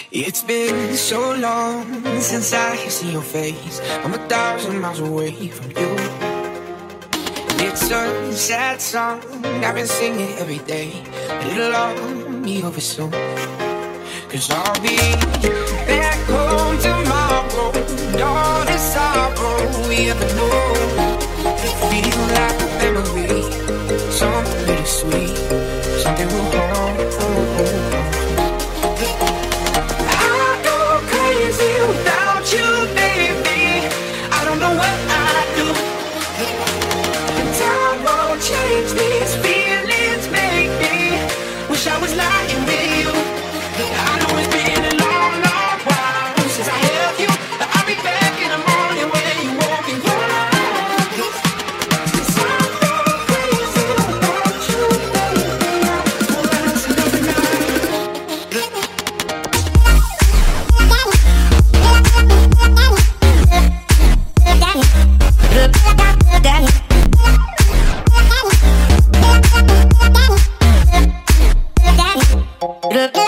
It's been so long since I have seen your face. I'm 1,000 miles away from you. And it's a sad song, I've been singing every day. But it'll all be over soon. 'Cause I'll be back home tomorrow. And all the sorrow we ever know, it feels like a memory, something really sweet, something we'll hold. Without you, baby, I don't know what I'd do. Time won't change these feelings, make me wish I was lying with you. I know it's been a long, long while since I held you. I'll be back in the morning when you open your eyes. 'Cause I'm so crazy without you, baby. I'm dancing every night. Daddy.